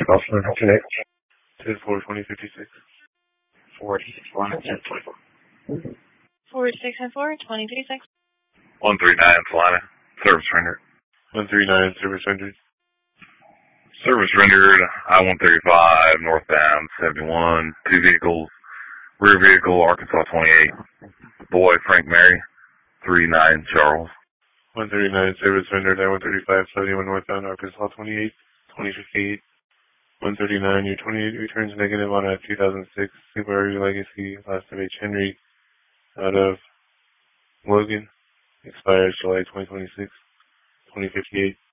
Officer, connect. 10-4-2056. 461-1024. 4694-2036. 139 Salina. Service rendered. 139 service rendered. Service rendered. I-135 northbound 71. Two vehicles. Rear vehicle Arkansas 28. Boy Frank Mary. 39 Charles. 139 service rendered. I-135 71 northbound Arkansas 28. 2058. 139, your 28 returns negative on a 2006 Subaru Legacy, last of H. Henry, out of Logan, expires July 2026, 2058.